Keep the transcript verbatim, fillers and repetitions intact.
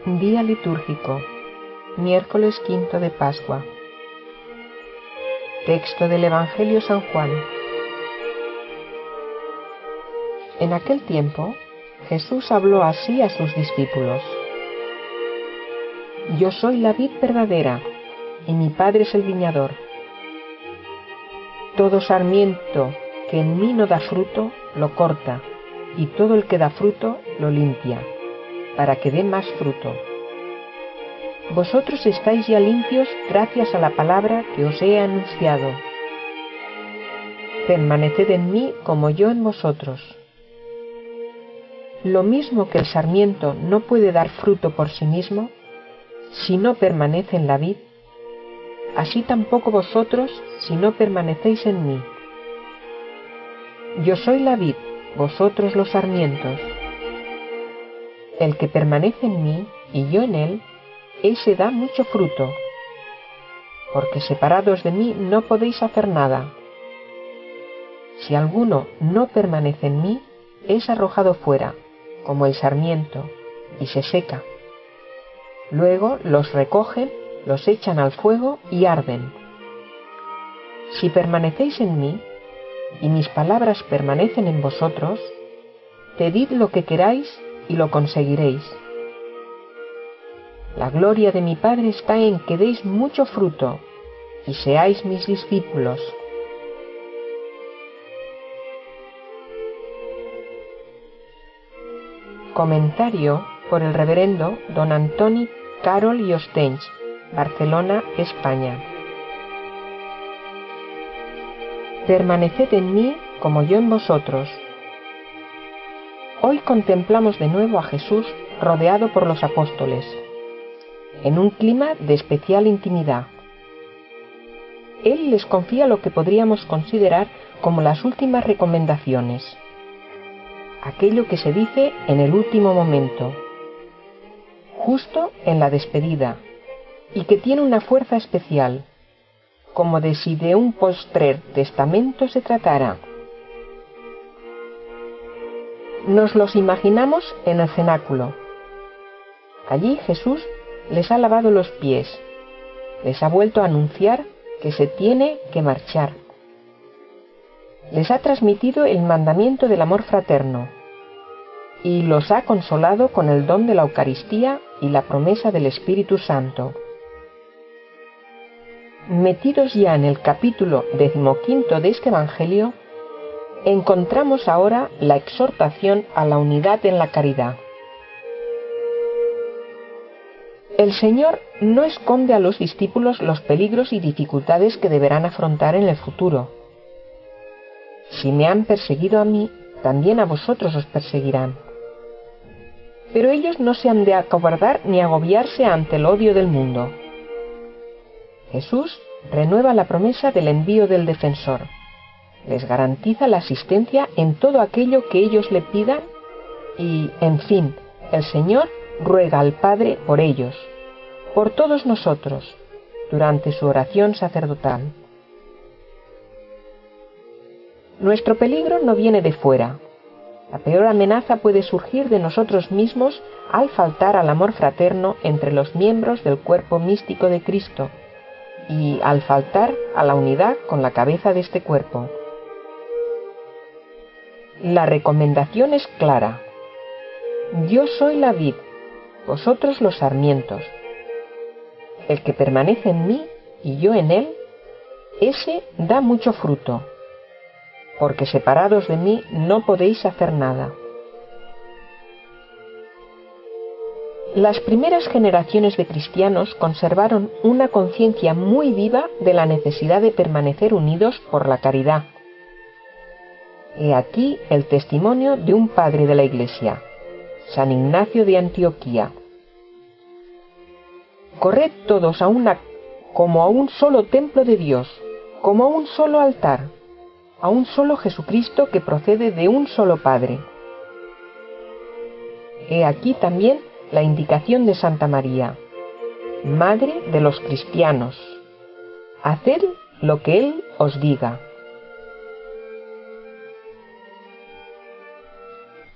Día litúrgico, miércoles quinto de Pascua. Texto del Evangelio San Juan. En aquel tiempo, Jesús habló así a sus discípulos: Yo soy la vid verdadera, y mi Padre es el viñador. Todo sarmiento que en mí no da fruto, lo corta, y todo el que da fruto, lo limpia, para que dé más fruto. Vosotros estáis ya limpios gracias a la palabra que os he anunciado. Permaneced en mí como yo en vosotros. Lo mismo que el sarmiento no puede dar fruto por sí mismo, si no permanece en la vid, así tampoco vosotros si no permanecéis en mí. Yo soy la vid, vosotros los sarmientos. El que permanece en mí y yo en él, ese da mucho fruto, porque separados de mí no podéis hacer nada. Si alguno no permanece en mí, es arrojado fuera, como el sarmiento, y se seca. Luego los recogen, los echan al fuego y arden. Si permanecéis en mí, y mis palabras permanecen en vosotros, pedid lo que queráis y lo conseguiréis. La gloria de mi Padre está en que deis mucho fruto y seáis mis discípulos. Comentario por el reverendo don Antoni Carol i Ostenys, Barcelona, España. Permaneced en mí como yo en vosotros. Hoy contemplamos de nuevo a Jesús rodeado por los apóstoles, en un clima de especial intimidad. Él les confía lo que podríamos considerar como las últimas recomendaciones, aquello que se dice en el último momento, justo en la despedida, y que tiene una fuerza especial, como de si de un postrer testamento se tratara. Nos los imaginamos en el cenáculo. Allí Jesús les ha lavado los pies, les ha vuelto a anunciar que se tiene que marchar. Les ha transmitido el mandamiento del amor fraterno y los ha consolado con el don de la Eucaristía y la promesa del Espíritu Santo. Metidos ya en el capítulo decimoquinto de este Evangelio, encontramos ahora la exhortación a la unidad en la caridad. El Señor no esconde a los discípulos los peligros y dificultades que deberán afrontar en el futuro. Si me han perseguido a mí, también a vosotros os perseguirán. Pero ellos no se han de acobardar ni agobiarse ante el odio del mundo. Jesús renueva la promesa del envío del defensor. Les garantiza la asistencia en todo aquello que ellos le pidan y, en fin, el Señor ruega al Padre por ellos, por todos nosotros, durante su oración sacerdotal. Nuestro peligro no viene de fuera. La peor amenaza puede surgir de nosotros mismos al faltar al amor fraterno entre los miembros del cuerpo místico de Cristo y al faltar a la unidad con la cabeza de este cuerpo. La recomendación es clara. Yo soy la vid, vosotros los sarmientos. El que permanece en mí y yo en él, ese da mucho fruto, porque separados de mí no podéis hacer nada. Las primeras generaciones de cristianos conservaron una conciencia muy viva de la necesidad de permanecer unidos por la caridad. He aquí el testimonio de un padre de la Iglesia, San Ignacio de Antioquía. Corred todos a una, como a un solo templo de Dios, como a un solo altar, a un solo Jesucristo que procede de un solo Padre. He aquí también la indicación de Santa María, Madre de los cristianos. Haced lo que Él os diga.